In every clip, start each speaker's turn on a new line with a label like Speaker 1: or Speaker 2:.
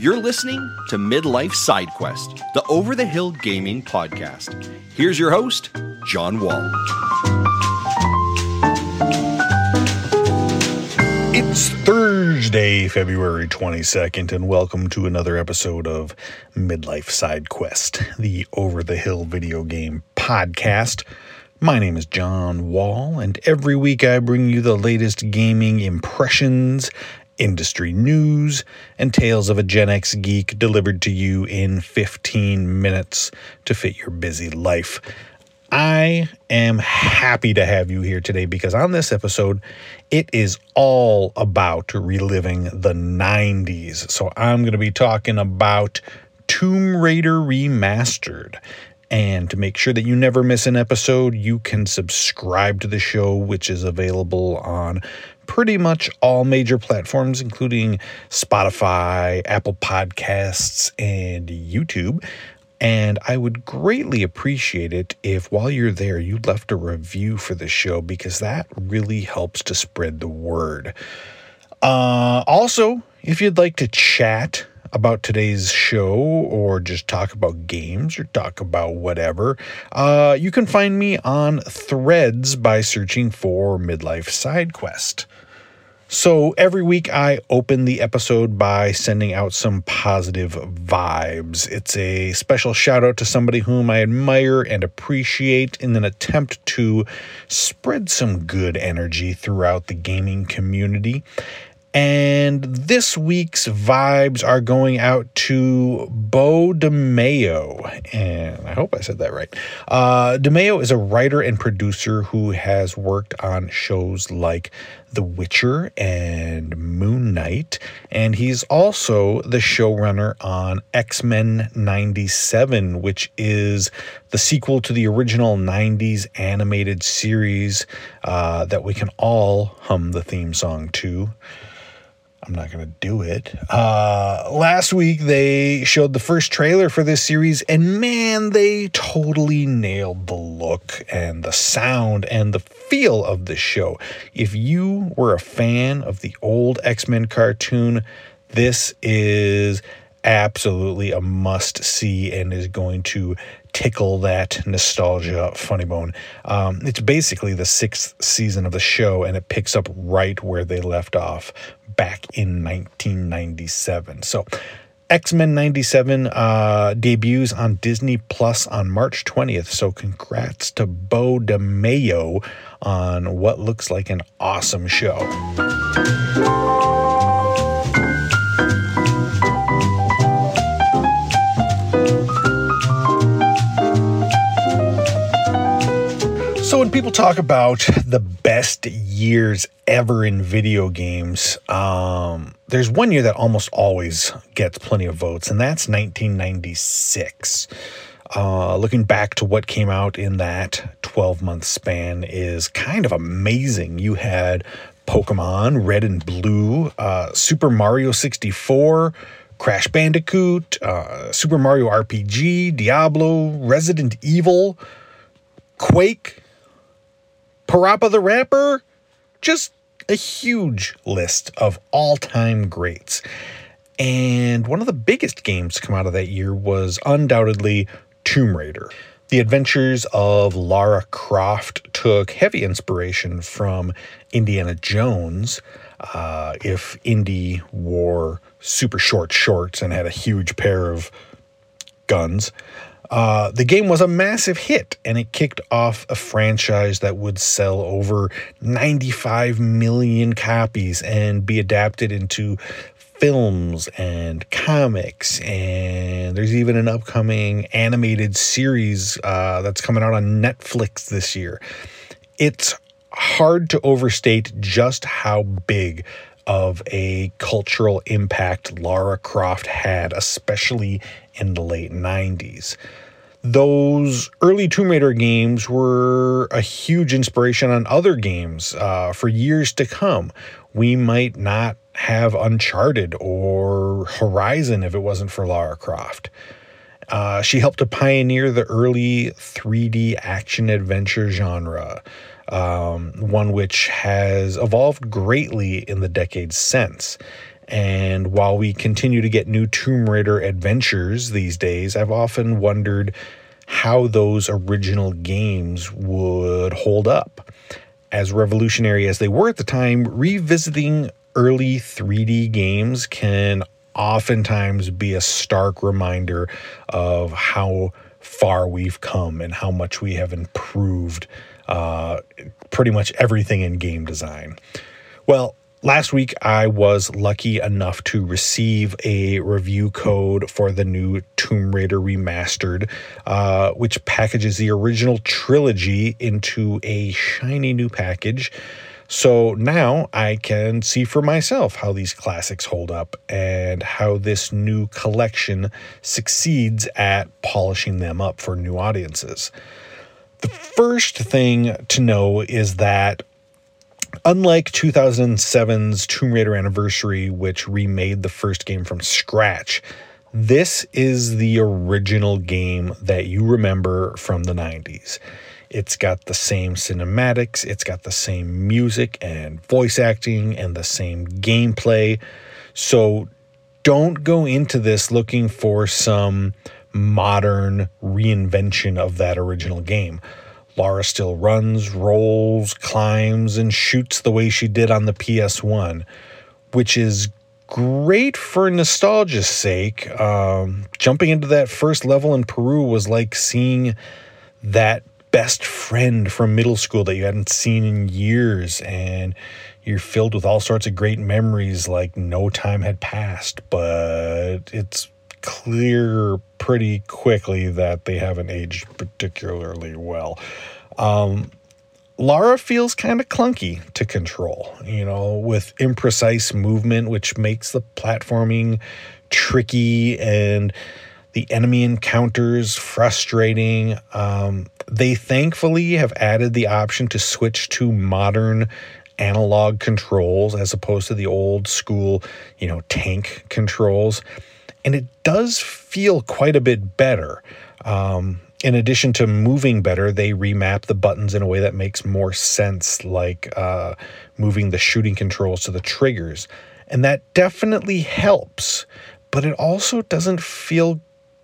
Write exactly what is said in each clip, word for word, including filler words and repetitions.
Speaker 1: You're listening to Midlife Side Quest, the Over the Hill Gaming Podcast. Here's your host, John Wall.
Speaker 2: It's Thursday, February twenty-second, and welcome to another episode of Midlife Side Quest, the Over the Hill video game podcast. My name is John Wall, and every week I bring you the latest gaming impressions, industry news, and tales of a Gen X geek delivered to you in fifteen minutes to fit your busy life. I am happy to have you here today because on this episode, it is all about reliving the nineties. So I'm going to be talking about Tomb Raider Remastered. And to make sure that you never miss an episode, you can subscribe to the show, which is available on pretty much all major platforms, including Spotify, Apple Podcasts, and YouTube. And I would greatly appreciate it if while you're there, you left a review for the show, because that really helps to spread the word. Uh, also, if you'd like to chat about today's show or just talk about games or talk about whatever, uh, you can find me on Threads by searching for Midlife Side Quest. So every week I open the episode by sending out some positive vibes. It's a special shout out to somebody whom I admire and appreciate in an attempt to spread some good energy throughout the gaming community. And this week's vibes are going out to Beau DeMayo, and I hope I said that right. Uh, DeMayo is a writer and producer who has worked on shows like The Witcher and Moon Knight, and he's also the showrunner on X-Men ninety-seven, which is the sequel to the original nineties animated series uh, that we can all hum the theme song to. I'm not going to do it. Uh, last week, they showed the first trailer for this series, and man, they totally nailed the look and the sound and the feel of the show. If you were a fan of the old X-Men cartoon, this is absolutely a must-see and is going to tickle that nostalgia funny bone. Um, it's basically the sixth season of the show, and it picks up right where they left off back in nineteen ninety-seven. So X-Men ninety-seven uh, debuts on Disney Plus on March twentieth. So congrats to Beau DeMayo on what looks like an awesome show. So when people talk about the best years ever in video games, um, there's one year that almost always gets plenty of votes, and that's nineteen ninety-six. Uh, looking back to what came out in that twelve-month span is kind of amazing. You had Pokemon Red and Blue, uh, Super Mario sixty-four, Crash Bandicoot, uh, Super Mario R P G, Diablo, Resident Evil, Quake, Parappa the Rapper, just a huge list of all-time greats. And one of the biggest games to come out of that year was undoubtedly Tomb Raider. The adventures of Lara Croft took heavy inspiration from Indiana Jones. Uh, if Indy wore super short shorts and had a huge pair of guns. Uh, the game was a massive hit, and it kicked off a franchise that would sell over ninety-five million copies and be adapted into films and comics, and there's even an upcoming animated series uh, that's coming out on Netflix this year. It's hard to overstate just how big of a cultural impact Lara Croft had, especially in the late nineties. Those early Tomb Raider games were a huge inspiration on other games uh, for years to come. We might not have Uncharted or Horizon if it wasn't for Lara Croft. Uh, she helped to pioneer the early three D action-adventure genre, um, one which has evolved greatly in the decades since. And while we continue to get new Tomb Raider adventures these days, I've often wondered how those original games would hold up. As revolutionary as they were at the time, revisiting early three D games can oftentimes be a stark reminder of how far we've come and how much we have improved uh, pretty much everything in game design. Well, last week, I was lucky enough to receive a review code for the new Tomb Raider Remastered, uh, which packages the original trilogy into a shiny new package. So now I can see for myself how these classics hold up and how this new collection succeeds at polishing them up for new audiences. The first thing to know is that unlike two thousand seven's Tomb Raider Anniversary, which remade the first game from scratch, this is the original game that you remember from the nineties. It's got the same cinematics, it's got the same music and voice acting and the same gameplay. So don't go into this looking for some modern reinvention of that original game. Lara still runs, rolls, climbs, and shoots the way she did on the P S one, which is great for nostalgia's sake. Um, jumping into that first level in Peru was like seeing that best friend from middle school that you hadn't seen in years, and you're filled with all sorts of great memories like no time had passed, but it's clear pretty quickly that they haven't aged particularly well. Um, Lara feels kind of clunky to control, you know, with imprecise movement, which makes the platforming tricky and the enemy encounters frustrating. Um, they thankfully have added the option to switch to modern analog controls as opposed to the old school, you know, tank controls. And it does feel quite a bit better. Um, in addition to moving better, they remap the buttons in a way that makes more sense, like uh, moving the shooting controls to the triggers. And that definitely helps, but it also doesn't feel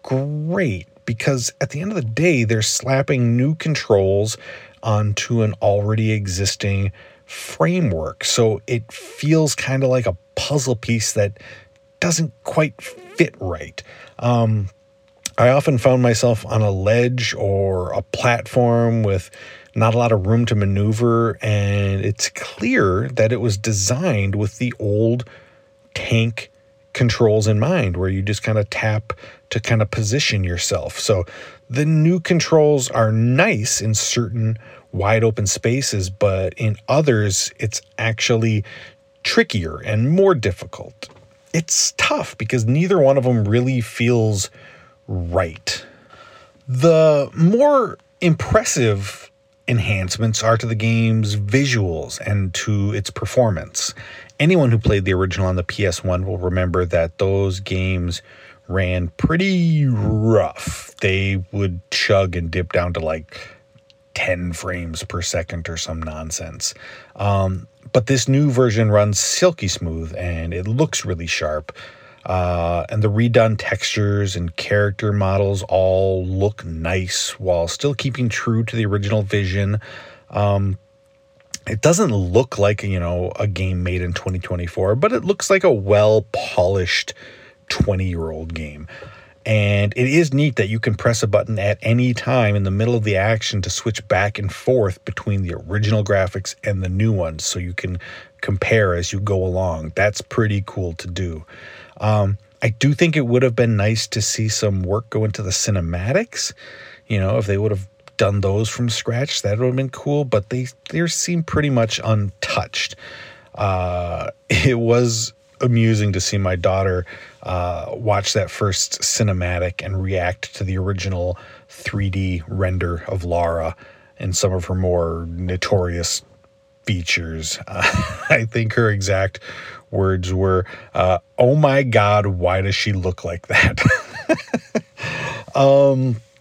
Speaker 2: great because at the end of the day, they're slapping new controls onto an already existing framework. So it feels kind of like a puzzle piece that doesn't quite fit right. Um, I often found myself on a ledge or a platform with not a lot of room to maneuver, and it's clear that it was designed with the old tank controls in mind, where you just kind of tap to kind of position yourself. So the new controls are nice in certain wide open spaces, but in others, it's actually trickier and more difficult. It's tough because neither one of them really feels right. The more impressive enhancements are to the game's visuals and to its performance. Anyone who played the original on the P S one will remember that those games ran pretty rough. They would chug and dip down to like ten frames per second or some nonsense. Um, but this new version runs silky smooth and it looks really sharp. Uh, and the redone textures and character models all look nice while still keeping true to the original vision. Um, it doesn't look like, you know, a game made in twenty twenty-four, but it looks like a well-polished twenty-year-old game. And it is neat that you can press a button at any time in the middle of the action to switch back and forth between the original graphics and the new ones, so you can compare as you go along. That's pretty cool to do. Um, I do think it would have been nice to see some work go into the cinematics. You know, if they would have done those from scratch, that would have been cool, but they, they seem pretty much untouched. Uh, it was amusing to see my daughter uh, watch that first cinematic and react to the original three D render of Lara and some of her more notorious features. Uh, I think her exact words were, uh, "Oh my God, why does she look like that?" um,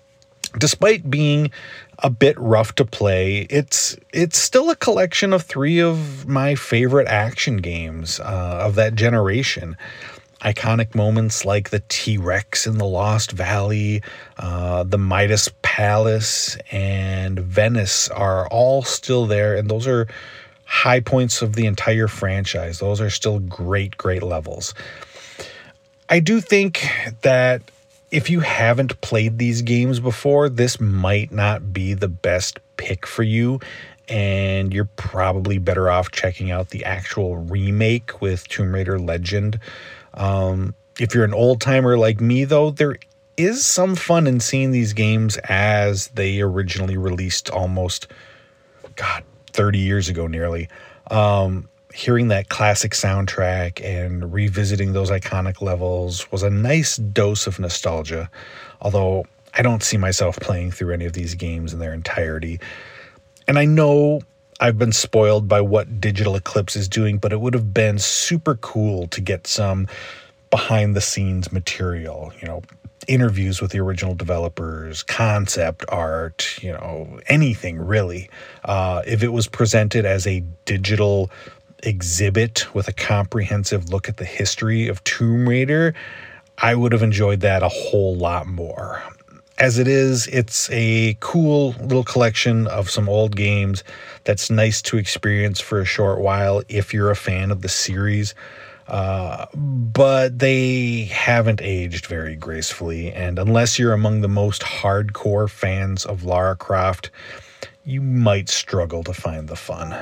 Speaker 2: Despite being a bit rough to play, it's it's still a collection of three of my favorite action games uh, of that generation. Iconic moments like the T-Rex in the Lost Valley, uh, the Midas Palace, and Venice are all still there, and those are high points of the entire franchise. Those are still great, great levels. I do think that if you haven't played these games before, this might not be the best pick for you, and you're probably better off checking out the actual remake with Tomb Raider Legend. Um, if you're an old-timer like me, though, there is some fun in seeing these games as they originally released almost, God, thirty years ago nearly. Um, hearing that classic soundtrack and revisiting those iconic levels was a nice dose of nostalgia, although I don't see myself playing through any of these games in their entirety. And I know I've been spoiled by what Digital Eclipse is doing, but it would have been super cool to get some behind-the-scenes material, you know, interviews with the original developers, concept art, you know, anything really. Uh, if it was presented as a digital exhibit with a comprehensive look at the history of Tomb Raider, I would have enjoyed that a whole lot more. As it is, it's a cool little collection of some old games that's nice to experience for a short while if you're a fan of the series. Uh, but they haven't aged very gracefully, and unless you're among the most hardcore fans of Lara Croft, you might struggle to find the fun.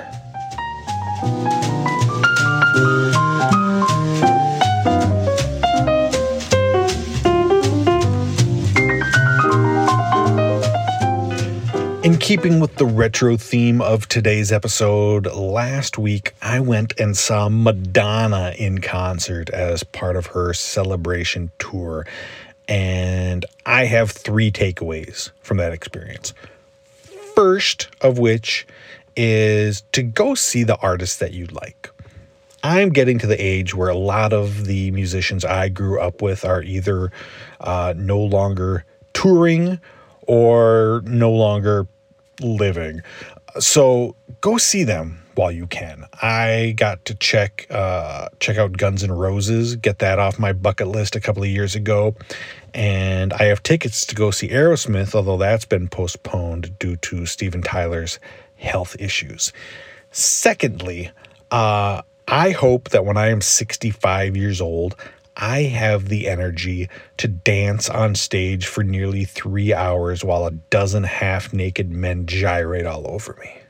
Speaker 2: In keeping with the retro theme of today's episode, last week I went and saw Madonna in concert as part of her Celebration tour, and I have three takeaways from that experience. First of which is to go see the artists that you like. I'm getting to the age where a lot of the musicians I grew up with are either uh, no longer touring or no longer living. So go see them while you can. I got to check uh, check out Guns N' Roses, get that off my bucket list a couple of years ago. And I have tickets to go see Aerosmith, although that's been postponed due to Steven Tyler's health issues. Secondly, uh, I hope that when I am sixty-five years old, I have the energy to dance on stage for nearly three hours while a dozen half-naked men gyrate all over me.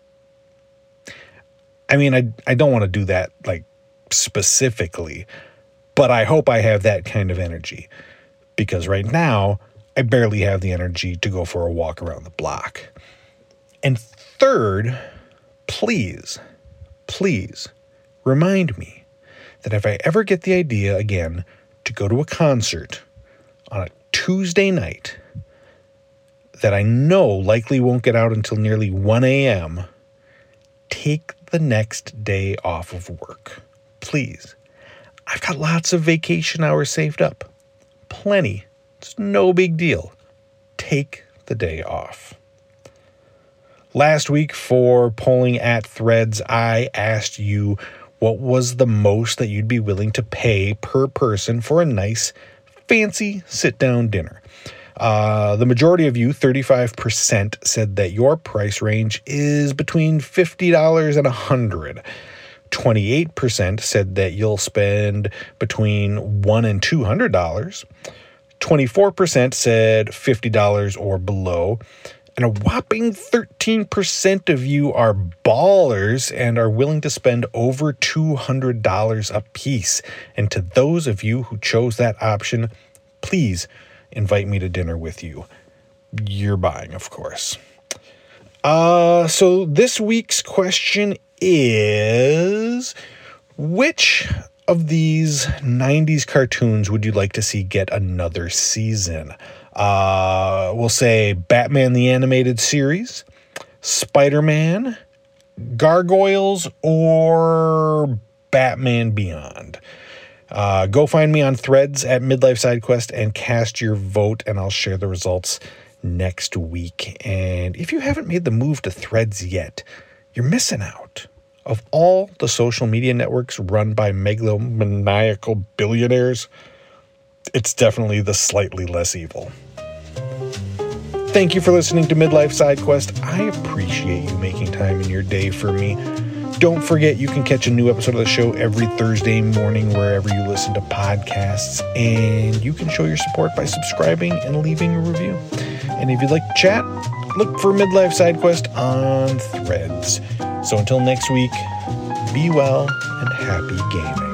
Speaker 2: I mean, I I don't want to do that, like, specifically, but I hope I have that kind of energy, because right now, I barely have the energy to go for a walk around the block. And third, please, please remind me that if I ever get the idea again to go to a concert on a Tuesday night that I know likely won't get out until nearly one a.m., take the next day off of work. Please. I've got lots of vacation hours saved up. Plenty. It's no big deal. Take the day off. Last week for Polling at Threads, I asked you what was the most that you'd be willing to pay per person for a nice, fancy sit-down dinner. Uh, the majority of you, thirty-five percent, said that your price range is between fifty dollars and one hundred dollars. twenty-eight percent said that you'll spend between one hundred dollars and two hundred dollars. twenty-four percent said fifty dollars or below. And a whopping thirteen percent of you are ballers and are willing to spend over two hundred dollars a piece. And to those of you who chose that option, please invite me to dinner with you. You're buying, of course. Uh, so this week's question is, which of these nineties cartoons would you like to see get another season? Uh, we'll say Batman the Animated Series, Spider-Man, Gargoyles, or Batman Beyond. Uh, go find me on Threads at Midlife SideQuest and cast your vote, and I'll share the results next week. And if you haven't made the move to Threads yet, you're missing out. Of all the social media networks run by megalomaniacal billionaires, it's definitely the slightly less evil. Thank you for listening to Midlife Side Quest. I appreciate you making time in your day for me. Don't forget, you can catch a new episode of the show every Thursday morning wherever you listen to podcasts, and you can show your support by subscribing and leaving a review. And if you'd like to chat, look for Midlife Side Quest on Threads. So until next week, be well and happy gaming.